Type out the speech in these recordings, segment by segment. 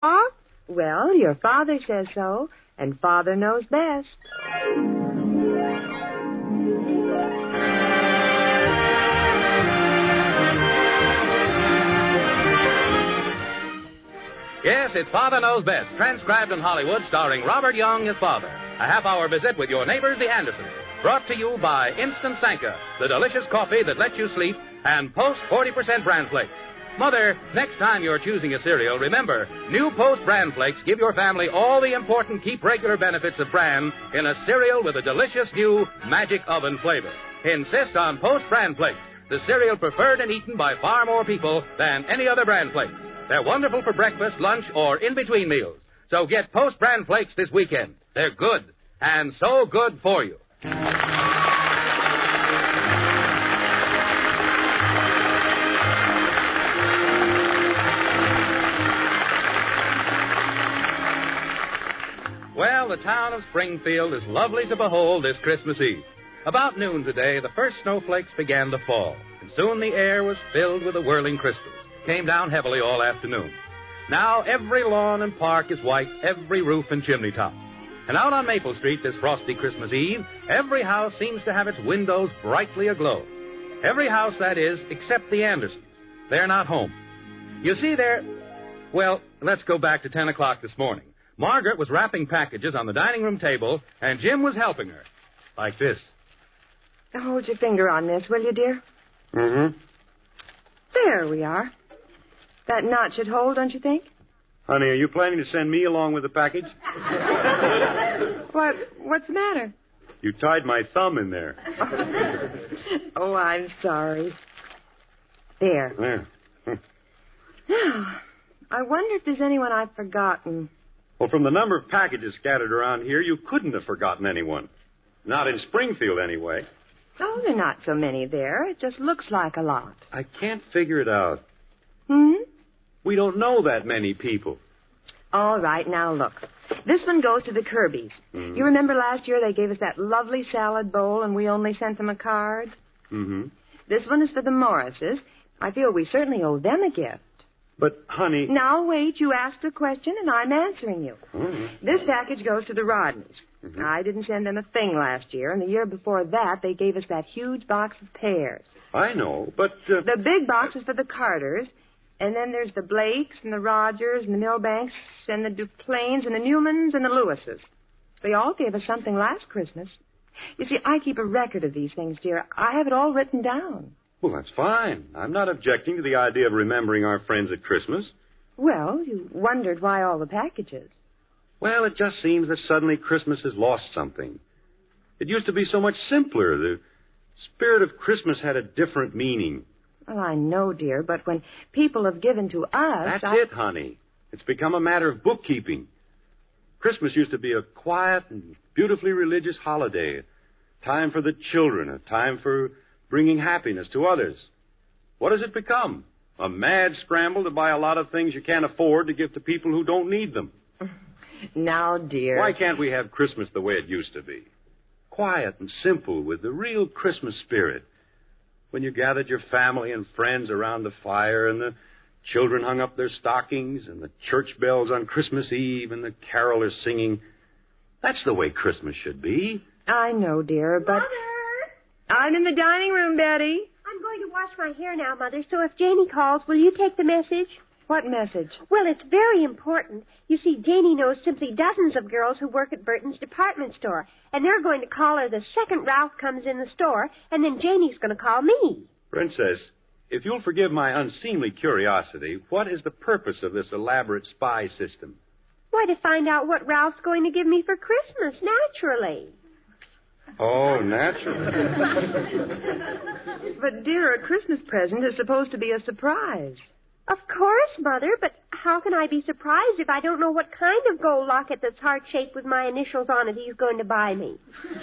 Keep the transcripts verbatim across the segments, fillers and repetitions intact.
Huh? Well, your father says so, and Father knows best. Yes, it's Father Knows Best, transcribed in Hollywood, starring Robert Young as Father. A half-hour visit with your neighbors, the Andersons. Brought to you by Instant Sanka, the delicious coffee that lets you sleep, and Post forty percent Bran Flakes. Mother, next time you're choosing a cereal, remember, new Post Bran Flakes give your family all the important keep regular benefits of Bran in a cereal with a delicious new magic oven flavor. Insist on Post Bran Flakes, the cereal preferred and eaten by far more people than any other Bran Flakes. They're wonderful for breakfast, lunch, or in-between meals. So get Post Bran Flakes this weekend. They're good, and so good for you. Well, the town of Springfield is lovely to behold this Christmas Eve. About noon today, the first snowflakes began to fall, and soon the air was filled with the whirling crystals. Came down heavily all afternoon. Now every lawn and park is white, every roof and chimney top. And out on Maple Street this frosty Christmas Eve, every house seems to have its windows brightly aglow. Every house, that is, except the Andersons. They're not home. You see, they're... Well, let's go back to ten o'clock this morning. Margaret was wrapping packages on the dining room table, and Jim was helping her. Like this. Hold your finger on this, will you, dear? Mm-hmm. There we are. That knot should hold, don't you think? Honey, are you planning to send me along with the package? What? What's the matter? You tied my thumb in there. Oh, I'm sorry. There. There. Now, I wonder if there's anyone I've forgotten. Well, from the number of packages scattered around here, you couldn't have forgotten anyone. Not in Springfield, anyway. Oh, there are not so many there. It just looks like a lot. I can't figure it out. Hmm? We don't know that many people. All right, now look. This one goes to the Kirbys. Mm-hmm. You remember last year they gave us that lovely salad bowl and we only sent them a card? Mm-hmm. This one is for the Morrises. I feel we certainly owe them a gift. But, honey... Now, wait. You asked a question and I'm answering you. Mm-hmm. This package goes to the Rodneys. Mm-hmm. I didn't send them a thing last year, and the year before that they gave us that huge box of pears. I know, but... Uh... The big box is for the Carters, and then there's the Blakes and the Rogers and the Milbanks and the Duplains and the Newmans and the Lewises. They all gave us something last Christmas. You see, I keep a record of these things, dear. I have it all written down. Well, that's fine. I'm not objecting to the idea of remembering our friends at Christmas. Well, you wondered why all the packages. Well, it just seems that suddenly Christmas has lost something. It used to be so much simpler. The spirit of Christmas had a different meaning. Well, I know, dear, but when people have given to us... That's I... it, honey. It's become a matter of bookkeeping. Christmas used to be a quiet and beautifully religious holiday. A time for the children, a time for bringing happiness to others. What has it become? A mad scramble to buy a lot of things you can't afford to give to people who don't need them. Now, dear... Why can't we have Christmas the way it used to be? Quiet and simple with the real Christmas spirit. When you gathered your family and friends around the fire and the children hung up their stockings and the church bells on Christmas Eve and the carolers singing. That's the way Christmas should be. I know, dear, but... Mother! I'm in the dining room, Betty. I'm going to wash my hair now, Mother, so if Janie calls, will you take the message? What message? Well, it's very important. You see, Janie knows simply dozens of girls who work at Burton's department store, and they're going to call her the second Ralph comes in the store, and then Janie's going to call me. Princess, if you'll forgive my unseemly curiosity, what is the purpose of this elaborate spy system? Why, to find out what Ralph's going to give me for Christmas, naturally. Oh, naturally. But, dear, a Christmas present is supposed to be a surprise. Of course, Mother, but how can I be surprised if I don't know what kind of gold locket that's heart-shaped with my initials on it he's going to buy me?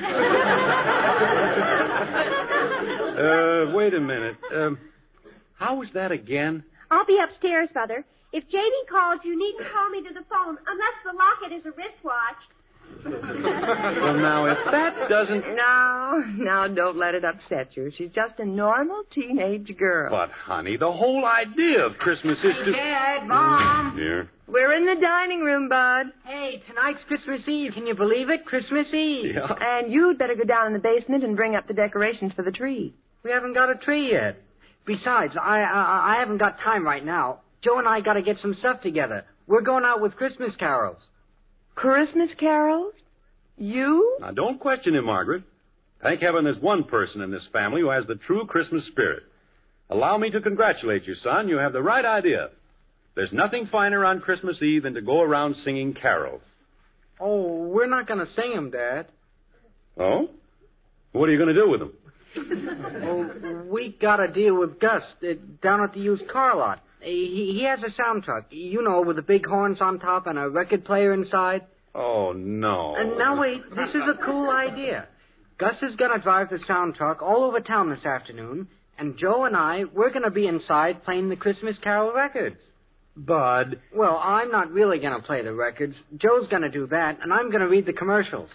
uh, wait a minute. Um, how was that again? I'll be upstairs, Mother. If Janie calls, you needn't call me to the phone unless the locket is a wristwatch. Well, now, if that doesn't... No, now, don't let it upset you. She's just a normal teenage girl. But, honey, the whole idea of Christmas is to... Dad, Mom. Dear. We're in the dining room, Bud. Hey, tonight's Christmas Eve. Can you believe it? Christmas Eve. Yeah. And you'd better go down in the basement and bring up the decorations for the tree. We haven't got a tree yet. Besides, I, I I haven't got time right now. Joe and I got to get some stuff together. We're going out with Christmas carols. Christmas carols? You? Now, don't question him, Margaret. Thank heaven there's one person in this family who has the true Christmas spirit. Allow me to congratulate you, son. You have the right idea. There's nothing finer on Christmas Eve than to go around singing carols. Oh, we're not going to sing them, Dad. Oh? What are you going to do with them? Well, we got a deal with Gus uh, down at the used car lot. He, he has a sound truck, you know, with the big horns on top and a record player inside. Oh, no. And now, wait, this is a cool idea. Gus is going to drive the sound truck all over town this afternoon, and Joe and I, we're going to be inside playing the Christmas Carol records. Bud. Well, I'm not really going to play the records. Joe's going to do that, and I'm going to read the commercials.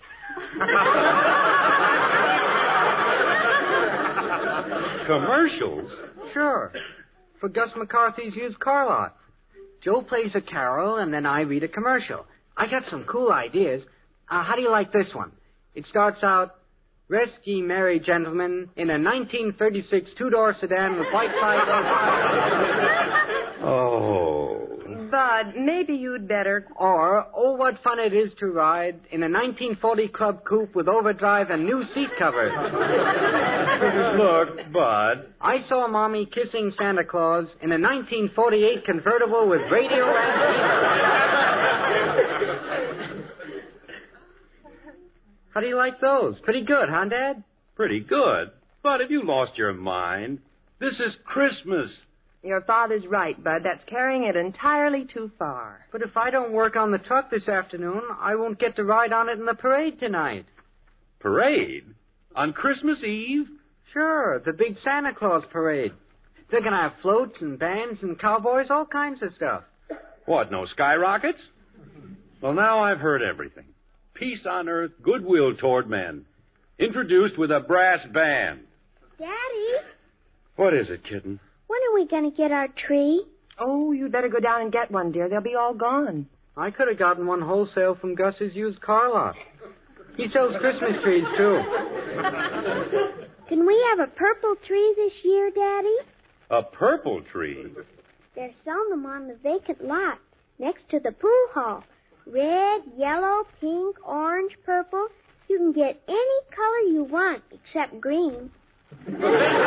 Commercials? Sure. For Gus McCarthy's used car lot. Joe plays a carol, and then I read a commercial. I got some cool ideas. Uh, how do you like this one? It starts out, "Rest ye merry gentlemen in a nineteen thirty-six two-door sedan with white sides." Oh. Bud, maybe you'd better... Or, "Oh, what fun it is to ride in a nineteen forty Club Coupe with overdrive and new seat covers." Look, Bud. "I saw Mommy kissing Santa Claus in a nineteen forty-eight convertible with radio and... How do you like those? Pretty good, huh, Dad? Pretty good. But have you lost your mind? This is Christmas. Your father's right, Bud. That's carrying it entirely too far. But if I don't work on the truck this afternoon, I won't get to ride on it in the parade tonight. Parade? On Christmas Eve? Sure, the big Santa Claus parade. They're going to have floats and bands and cowboys, all kinds of stuff. What, no skyrockets? Well, now I've heard everything. Peace on earth, goodwill toward men. Introduced with a brass band. Daddy? What is it, kitten? When are we going to get our tree? Oh, you'd better go down and get one, dear. They'll be all gone. I could have gotten one wholesale from Gus's used car lot. He sells Christmas trees, too. Can we have a purple tree this year, Daddy? A purple tree? They're selling them on the vacant lot next to the pool hall. Red, yellow, pink, orange, purple. You can get any color you want except green. If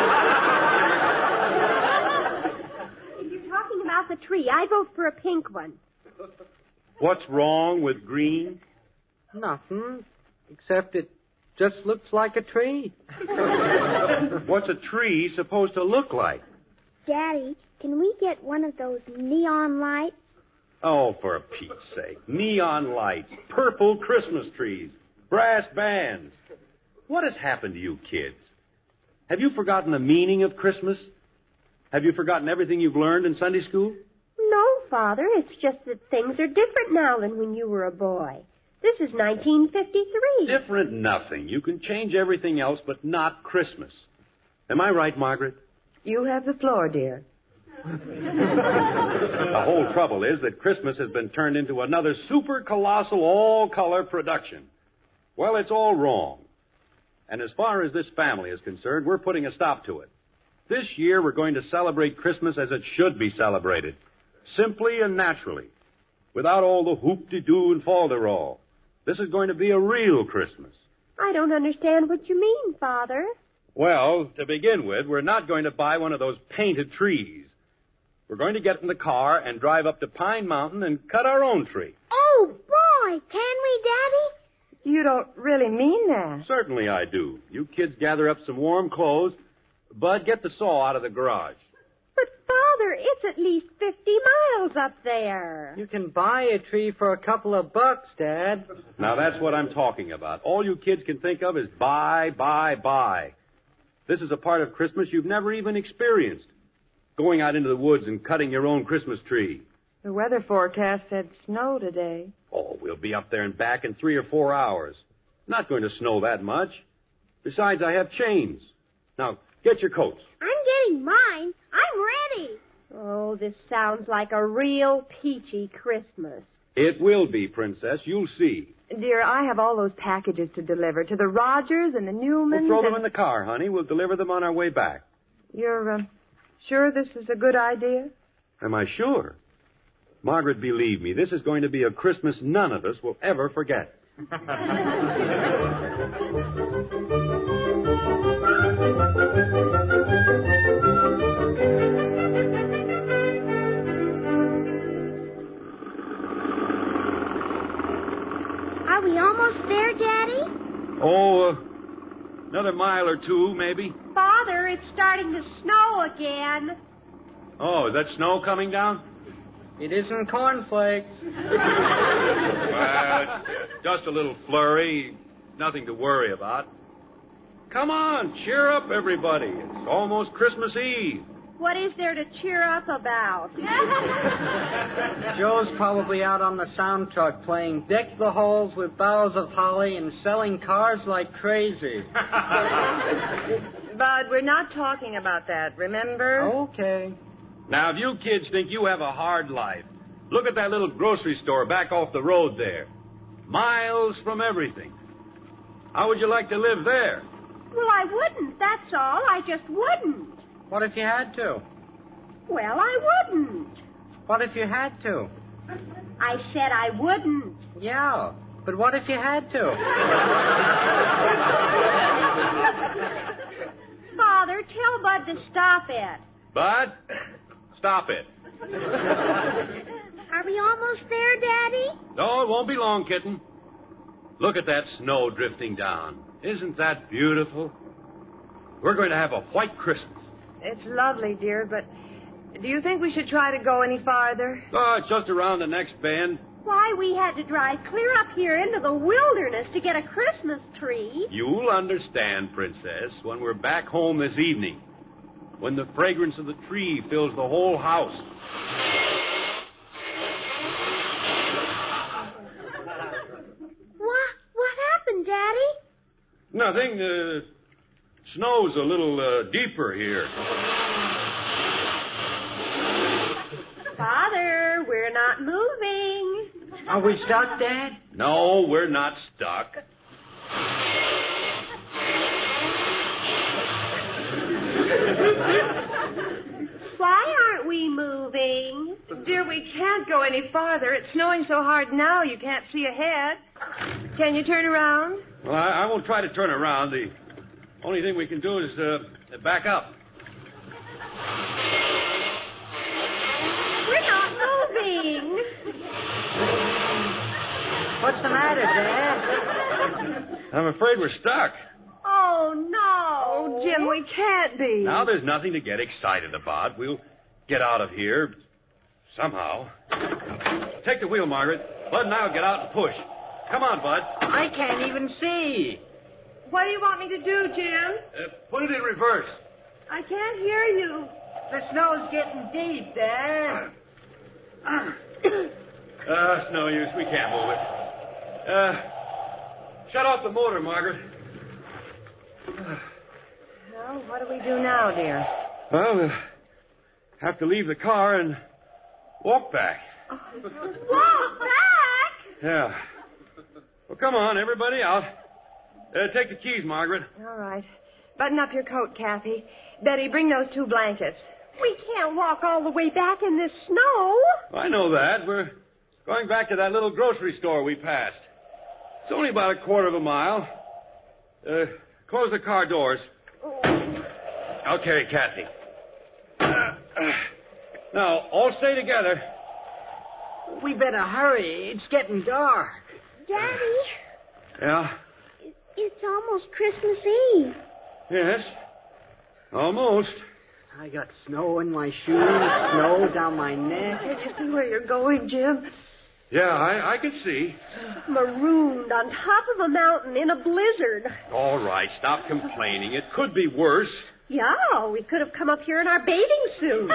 you're talking about the tree, I vote for a pink one. What's wrong with green? Nothing, except it just looks like a tree. What's a tree supposed to look like? Daddy, can we get one of those neon lights? Oh, for Pete's sake. Neon lights, purple Christmas trees, brass bands. What has happened to you kids? Have you forgotten the meaning of Christmas? Have you forgotten everything you've learned in Sunday school? No, Father. It's just that things are different now than when you were a boy. This is nineteen fifty-three. Different nothing. You can change everything else, but not Christmas. Am I right, Margaret? You have the floor, dear. The whole trouble is that Christmas has been turned into another super colossal all-color production. Well, it's all wrong. And as far as this family is concerned, we're putting a stop to it. This year, we're going to celebrate Christmas as it should be celebrated. Simply and naturally. Without all the hoop-de-doo and falderall. This is going to be a real Christmas. I don't understand what you mean, Father. Well, to begin with, we're not going to buy one of those painted trees. We're going to get in the car and drive up to Pine Mountain and cut our own tree. Oh, boy, can we, Daddy? You don't really mean that. Certainly I do. You kids gather up some warm clothes. Bud, get the saw out of the garage. But, Father, it's at least fifty miles up there. You can buy a tree for a couple of bucks, Dad. Now, that's what I'm talking about. All you kids can think of is buy, buy, buy. This is a part of Christmas you've never even experienced. Going out into the woods and cutting your own Christmas tree. The weather forecast said snow today. Oh, we'll be up there and back in three or four hours. Not going to snow that much. Besides, I have chains. Now, get your coats. I'm getting mine. I'm ready. Oh, this sounds like a real peachy Christmas. It will be, Princess. You'll see. Dear, I have all those packages to deliver to the Rogers and the Newmans. We'll throw them and... in the car, honey. We'll deliver them on our way back. You're uh, sure this is a good idea? Am I sure? Margaret, believe me, this is going to be a Christmas none of us will ever forget. Are we almost there, Daddy? Oh, uh, another mile or two, maybe. Father, it's starting to snow again. Oh, is that snow coming down? It isn't cornflakes. Well, it's just a little flurry. Nothing to worry about. Come on, cheer up, everybody. It's almost Christmas Eve. What is there to cheer up about? Joe's probably out on the sound truck playing Deck the Halls with Boughs of Holly and selling cars like crazy. Bud, we're not talking about that, remember? Okay. Now, if you kids think you have a hard life, look at that little grocery store back off the road there. Miles from everything. How would you like to live there? Well, I wouldn't, that's all. I just wouldn't. What if you had to? Well, I wouldn't. What if you had to? I said I wouldn't. Yeah, but what if you had to? Father, tell Bud to stop it. Bud, stop it. Are we almost there, Daddy? No, it won't be long, kitten. Look at that snow drifting down. Isn't that beautiful? We're going to have a white Christmas. It's lovely, dear, but do you think we should try to go any farther? Oh, it's just around the next bend. Why, we had to drive clear up here into the wilderness to get a Christmas tree. You'll understand, Princess, when we're back home this evening. When the fragrance of the tree fills the whole house. What? What happened, Daddy? Nothing. Uh, snow's a little uh, deeper here. Father, we're not moving. Are we stuck, Dad? No, we're not stuck. Why aren't we moving? Dear, we can't go any farther. It's snowing so hard now you can't see ahead. Can you turn around? Well, I, I won't try to turn around. The only thing we can do is uh, back up. We're not moving. What's the matter, Dad? I'm afraid we're stuck. Oh, no. Oh, Jim, we can't be. Now there's nothing to get excited about. We'll get out of here somehow. Take the wheel, Margaret. Bud and I'll get out and push. Come on, Bud. I can't even see. What do you want me to do, Jim? Uh, put it in reverse. I can't hear you. The snow's getting deep, Dad. Uh, it's no use. We can't move it. Uh, shut off the motor, Margaret. Well, what do we do now, dear? Well, we'll have to leave the car and walk back. Walk back? Yeah. Well, come on, everybody out. Uh, take the keys, Margaret. All right. Button up your coat, Kathy. Betty, bring those two blankets. We can't walk all the way back in this snow. I know that. We're going back to that little grocery store we passed. It's only about a quarter of a mile. Uh, close the car doors. I'll carry Kathy. Uh, uh, now, all stay together. We better hurry. It's getting dark. Daddy, Yeah? it's almost Christmas Eve. Yes. Almost. I got snow in my shoes, snow down my neck. Can't you see where you're going, Jim? Yeah, I, I can see. Marooned on top of a mountain in a blizzard. All right, stop complaining. It could be worse. Yeah, we could have come up here in our bathing suit.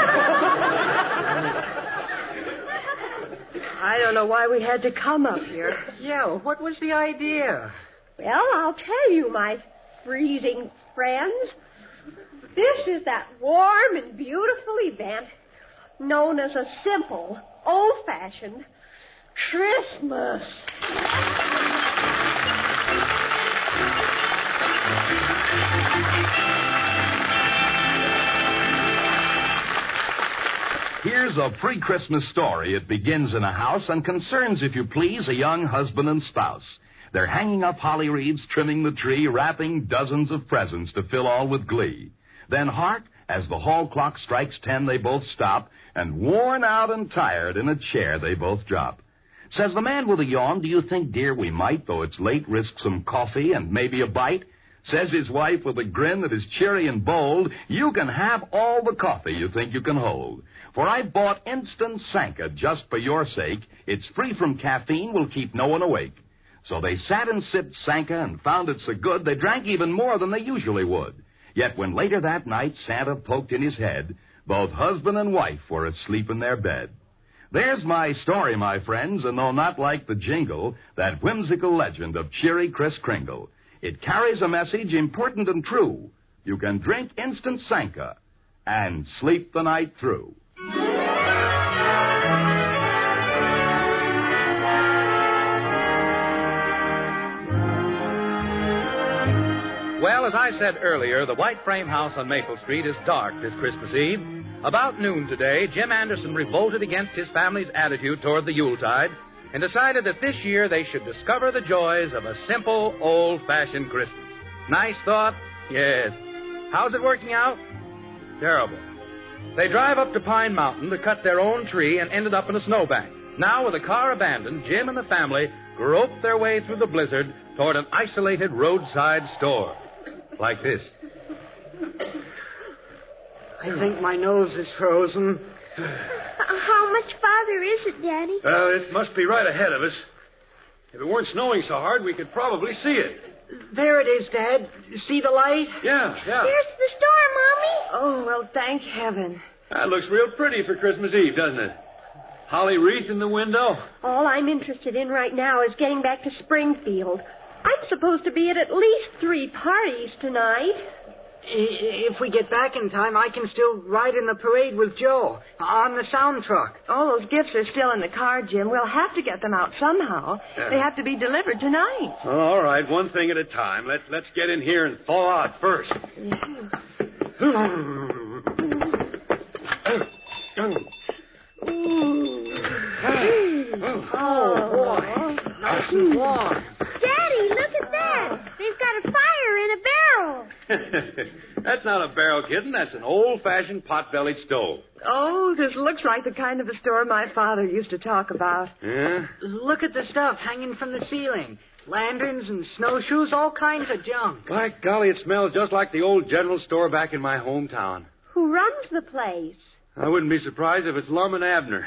I don't know why we had to come up here. Yeah, what was the idea? Well, I'll tell you, my freezing friends. This is that warm and beautiful event known as a simple, old-fashioned Christmas. Here's a pre-Christmas story. It begins in a house and concerns, if you please, a young husband and spouse. They're hanging up holly wreaths, trimming the tree, wrapping dozens of presents to fill all with glee. Then hark, as the hall clock strikes ten, they both stop, and worn out and tired in a chair they both drop. Says the man with a yawn, do you think, dear, we might, though it's late, risk some coffee and maybe a bite? Says his wife with a grin that is cheery and bold, you can have all the coffee you think you can hold. For I bought Instant Sanka just for your sake. It's free from caffeine, will keep no one awake. So they sat and sipped Sanka and found it so good they drank even more than they usually would. Yet when later that night Santa poked in his head, both husband and wife were asleep in their bed. There's my story, my friends, and though not like the jingle, that whimsical legend of cheery Kris Kringle, it carries a message important and true. You can drink Instant Sanka and sleep the night through. Well, as I said earlier, the white frame house on Maple Street is dark this Christmas Eve. About noon today, Jim Anderson revolted against his family's attitude toward the Yuletide and decided that this year they should discover the joys of a simple, old-fashioned Christmas. Nice thought? Yes. How's it working out? Terrible. They drive up to Pine Mountain to cut their own tree and ended up in a snowbank. Now, with the car abandoned, Jim and the family groped their way through the blizzard toward an isolated roadside store. Like this. I think my nose is frozen. How much farther is it, Daddy? Well, it must be right ahead of us. If it weren't snowing so hard, we could probably see it. There it is, Dad. See the light? Yeah, yeah. Here's the store, Mommy. Oh, well, thank heaven. That looks real pretty for Christmas Eve, doesn't it? Holly wreath in the window. All I'm interested in right now is getting back to Springfield. I'm supposed to be at at least three parties tonight. If we get back in time, I can still ride in the parade with Joe on the sound truck. All those gifts are still in the car, Jim. We'll have to get them out somehow. Yeah. They have to be delivered tonight. Oh, all right, one thing at a time. Let's let's get in here and thaw out first. Oh, boy. Nice and warm. Daddy, look at that. They've got a fire in a barrel. That's not a barrel, kitten. That's an old-fashioned pot-bellied stove. Oh, this looks like the kind of a store my father used to talk about. Yeah? Look at the stuff hanging from the ceiling. Lanterns and snowshoes, all kinds of junk. By golly, it smells just like the old general store back in my hometown. Who runs the place? I wouldn't be surprised if it's Lum and Abner.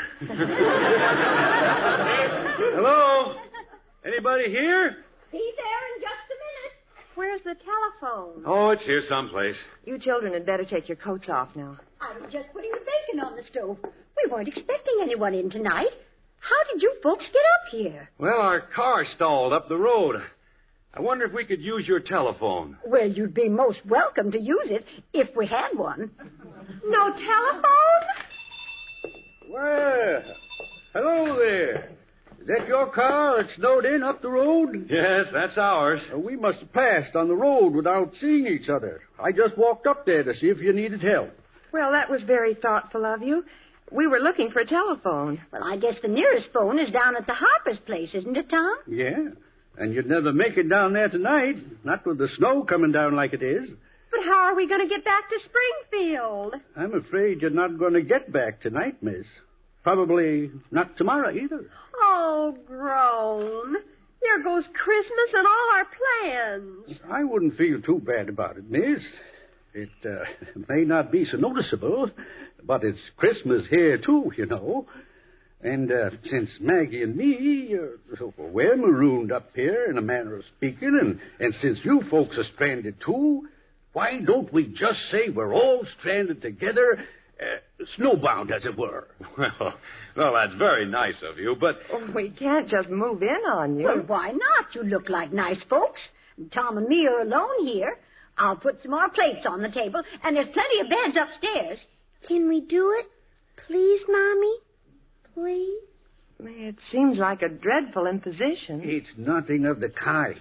Hello? Anybody here? He's there in just a minute. Where's the telephone? Oh, it's here someplace. You children had better take your coats off now. I was just putting the bacon on the stove. We weren't expecting anyone in tonight. How did you folks get up here? Well, our car stalled up the road. I wonder if we could use your telephone. Well, you'd be most welcome to use it if we had one. No telephone? Well, hello there. Is that your car that snowed in up the road? Yes, that's ours. Uh, we must have passed on the road without seeing each other. I just walked up there to see if you needed help. Well, that was very thoughtful of you. We were looking for a telephone. Well, I guess the nearest phone is down at the Harper's place, isn't it, Tom? Yeah, and you'd never make it down there tonight, not with the snow coming down like it is. But how are we going to get back to Springfield? I'm afraid you're not going to get back tonight, miss. Probably not tomorrow either. Oh, groan. There goes Christmas and all our plans. I wouldn't feel too bad about it, miss. It uh, may not be so noticeable, but it's Christmas here, too, you know. And uh, since Maggie and me, uh, we're marooned up here in a manner of speaking, and, and since you folks are stranded, too, why don't we just say we're all stranded together, uh, snowbound, as it were? Well, well, that's very nice of you, but... Oh, we can't just move in on you. Well, why not? You look like nice folks. Tom and me are alone here. I'll put some more plates on the table, and there's plenty of beds upstairs. Can we do it? Please, Mommy? Please? It seems like a dreadful imposition. It's nothing of the kind.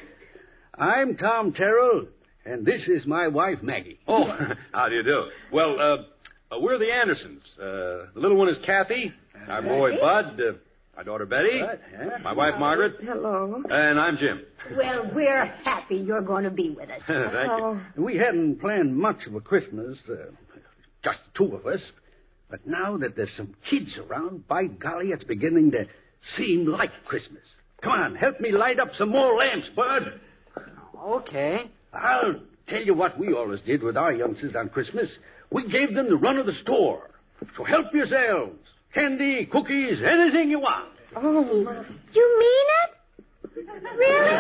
I'm Tom Terrell, and this is my wife, Maggie. Oh, how do you do? Well, uh, uh, we're the Andersons. Uh, the little one is Kathy. Our boy, Bud. Uh, our daughter, Betty. Bud, huh? My wife, Margaret. Hello. And I'm Jim. Well, we're happy you're going to be with us. Thank Oh. We hadn't planned much of a Christmas, uh, just the two of us. But now that there's some kids around, by golly, it's beginning to seem like Christmas. Come on, help me light up some more lamps, Bud. Okay. I'll tell you what we always did with our youngsters on Christmas. We gave them the run of the store. So help yourselves. Candy, cookies, anything you want. Oh, You mean it? Really?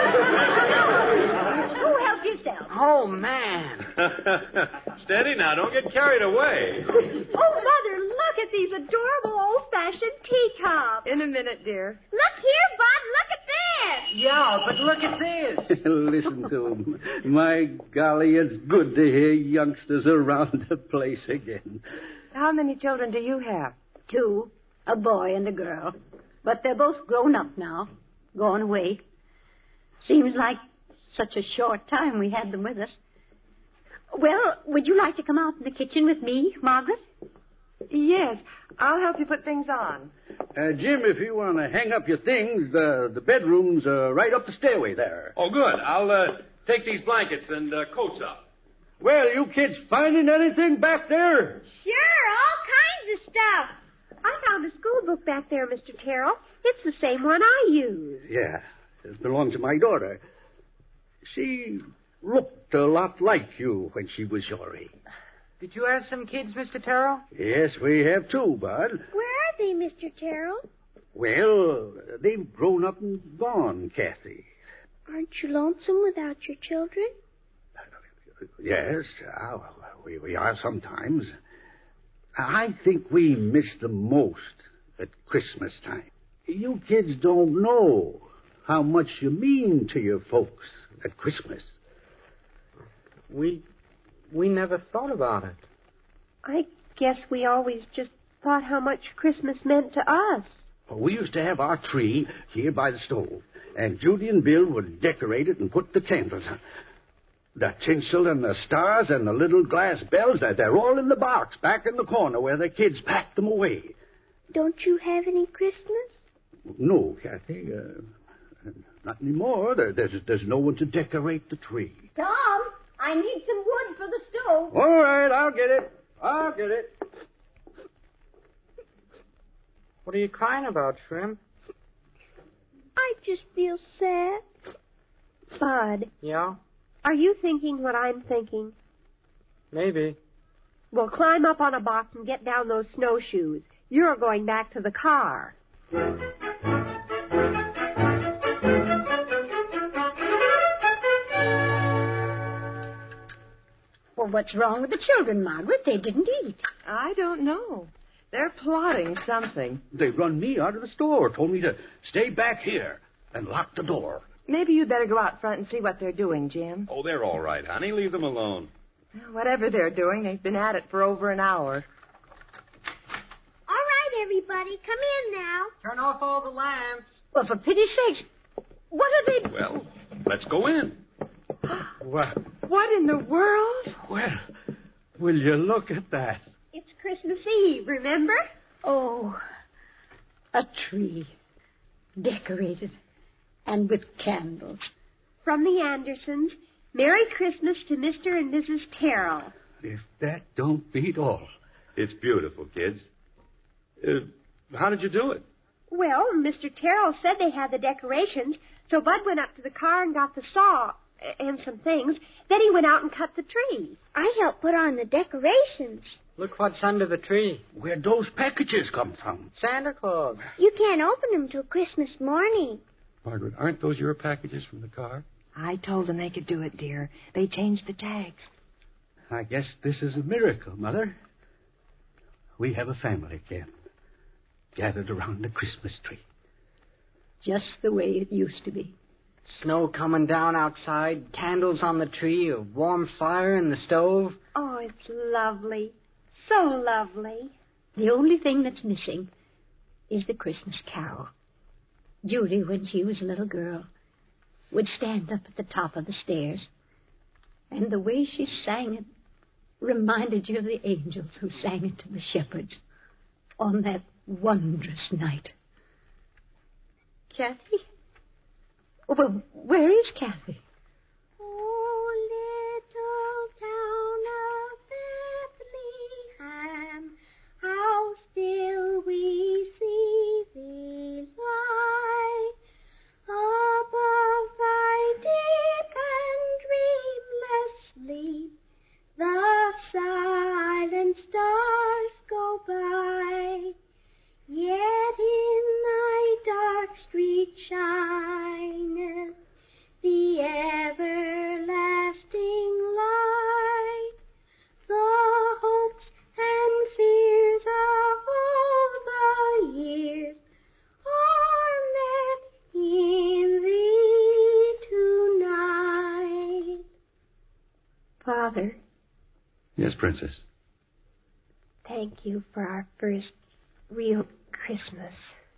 You help yourself. Oh, man. Steady now. Don't get carried away. Oh, Mother, look at these adorable old-fashioned teacups. in a minute, dear. Look here, Bud. Look at this. Yeah, but look at this. Listen to 'em. My golly, it's good to hear youngsters around the place again. How many children do you have? Two, a boy and a girl. But they're both grown up now, gone away. Seems like such a short time we had them with us. Well, would you like to come out in the kitchen with me, Margaret? Yes. I'll help you put things on. Uh, Jim, if you want to hang up your things, the, the bedroom's uh, right up the stairway there. Oh, good. I'll uh, take these blankets and uh, coats up. Well, you kids finding anything back there? Sure, all kinds of stuff. I found a school book back there, Mister Terrell. It's the same one I use. Yeah, it belonged to my daughter. She looked a lot like you when she was your age. Did you have some kids, Mister Terrell? Yes, we have two, Bud. Where are they, Mister Terrell? Well, they've grown up and gone, Kathy. Aren't you lonesome without your children? Yes, uh, we, we are sometimes. I think we miss them most at Christmas time. You kids don't know how much you mean to your folks at Christmas. We we never thought about it. I guess we always just thought how much Christmas meant to us. We used to have our tree here by the stove, and Judy and Bill would decorate it and put the candles on. The tinsel and the stars and the little glass bells, they're all in the box back in the corner where the kids packed them away. Don't you have any Christmas? No, Kathy, uh, not anymore. There, there's, there's no one to decorate the tree. Tom, I need some wood for the stove. All right, I'll get it. I'll get it. What are you crying about, Shrimp? I just feel sad. Bud, Yeah, are you thinking what I'm thinking? maybe. Well, climb up on a box and get down those snowshoes. You're going back to the car. Well, what's wrong with the children, Margaret? They didn't eat. I don't know. They're plotting something. They run me out of the store, told me to stay back here and lock the door. Maybe you'd better go out front and see what they're doing, Jim. Oh, they're all right, honey. Leave them alone. Well, whatever they're doing, they've been at it for over an hour. All right, everybody, come in now. Turn off all the lamps. Well, for pity's sakes, what are they... Well, let's go in. What? What in the world? Well, will you look at that? It's Christmas Eve, remember? Oh, a tree, decorated, and with candles. From the Andersons, Merry Christmas to Mister and Missus Terrell. If that don't beat all. It's beautiful, kids. Uh, how did you do it? Well, Mister Terrell said they had the decorations, so Bud went up to the car and got the saw and some things. Then he went out and cut the tree. I helped put on the decorations. Look what's under the tree. Where'd those packages come from? Santa Claus. You can't open them till Christmas morning. Margaret, aren't those your packages from the car? I told them they could do it, dear. They changed the tags. I guess this is a miracle, Mother. We have a family again, gathered around the Christmas tree. Just the way it used to be. Snow coming down outside, candles on the tree, a warm fire in the stove. Oh, it's lovely. So lovely. The only thing that's missing is the Christmas carol. Judy, when she was a little girl, would stand up at the top of the stairs, and the way she sang it reminded you of the angels who sang it to the shepherds on that wondrous night. Kathy? Oh, well, where is Kathy? Oh, little town of Bethlehem, how still we see thee lie. Above thy deep and dreamless sleep, the silent stars go by. Yet in thy dark street shineth the everlasting light. The hopes and fears of all the years are met in thee tonight. Father. Yes, Princess. Thank you for our first real Christmas.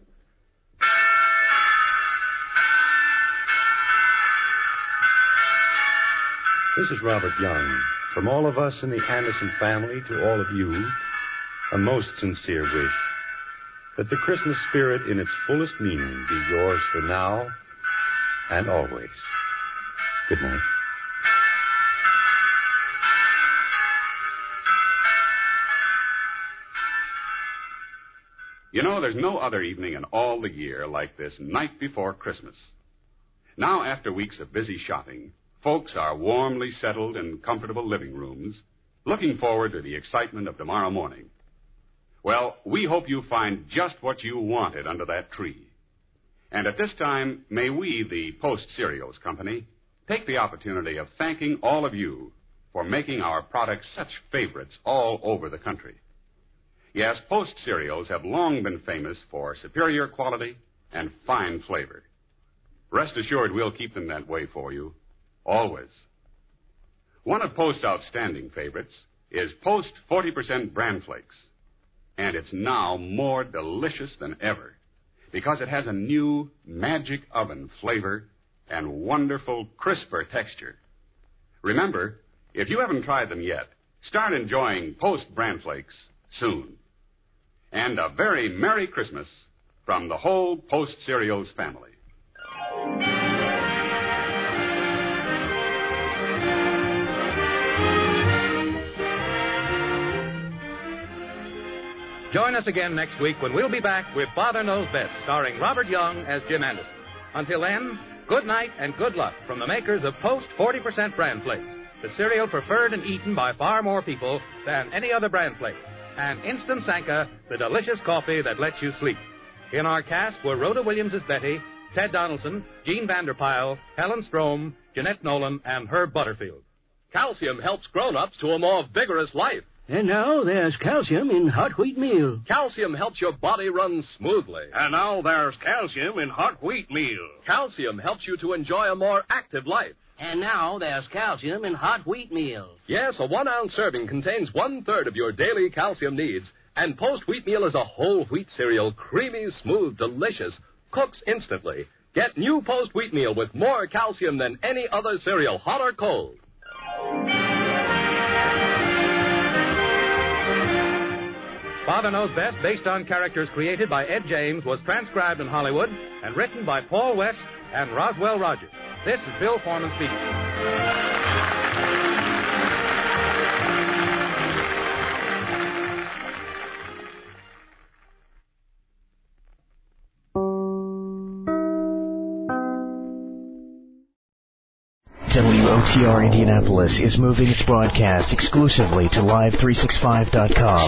This is Robert Young. From all of us in the Anderson family to all of you, a most sincere wish that the Christmas spirit in its fullest meaning be yours for now and always. Good night. You know, there's no other evening in all the year like this night before Christmas. Now, after weeks of busy shopping, folks are warmly settled in comfortable living rooms, looking forward to the excitement of tomorrow morning. Well, we hope you find just what you wanted under that tree. And at this time, may we, the Post Cereals Company, take the opportunity of thanking all of you for making our products such favorites all over the country. Yes, Post cereals have long been famous for superior quality and fine flavor. Rest assured we'll keep them that way for you, always. One of Post's outstanding favorites is Post forty percent Bran Flakes. And it's now more delicious than ever because it has a new magic oven flavor and wonderful crisper texture. Remember, if you haven't tried them yet, start enjoying Post Bran Flakes soon. And a very Merry Christmas from the whole Post Cereals family. Join us again next week when we'll be back with Father Knows Best, starring Robert Young as Jim Anderson. Until then, good night and good luck from the makers of Post forty percent Bran Flakes, the cereal preferred and eaten by far more people than any other Bran Flake. And Instant Sanka, the delicious coffee that lets you sleep. In our cast were Rhoda Williams as Betty, Ted Donaldson, Gene Vanderpyle, Helen Strome, Jeanette Nolan, and Herb Butterfield. Calcium helps grown-ups to a more vigorous life. And now there's calcium in hot wheat meal. Calcium helps your body run smoothly. And now there's calcium in hot wheat meal. Calcium helps you to enjoy a more active life. And now there's calcium in hot wheat meal. Yes, a one-ounce serving contains one-third of your daily calcium needs. And Post Wheat Meal is a whole wheat cereal, creamy, smooth, delicious, cooks instantly. Get new Post Wheat Meal with more calcium than any other cereal, hot or cold. Father Knows Best, based on characters created by Ed James, was transcribed in Hollywood and written by Paul West and Roswell Rogers. This is Bill Foreman speaking. W O T R Indianapolis is moving its broadcast exclusively to live three sixty-five dot com.